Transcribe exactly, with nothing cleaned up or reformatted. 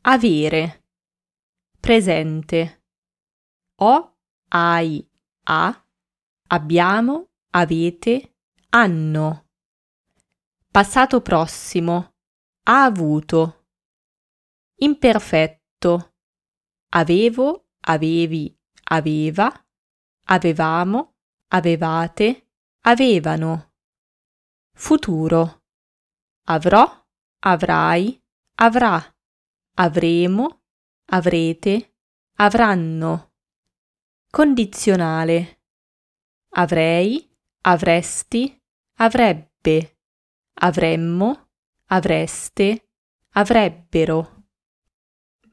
avere, presente. Ho, hai, ha, abbiamo, avete, hanno. Passato prossimo, ha avuto. Imperfetto, avevo, avevi, aveva, avevamo, avevate, avevano. Futuro, avrò, avrai, avrà, avremo, avrete, avranno. Condizionale, avrei, avresti, avrebbe, avremmo, avreste, avrebbero.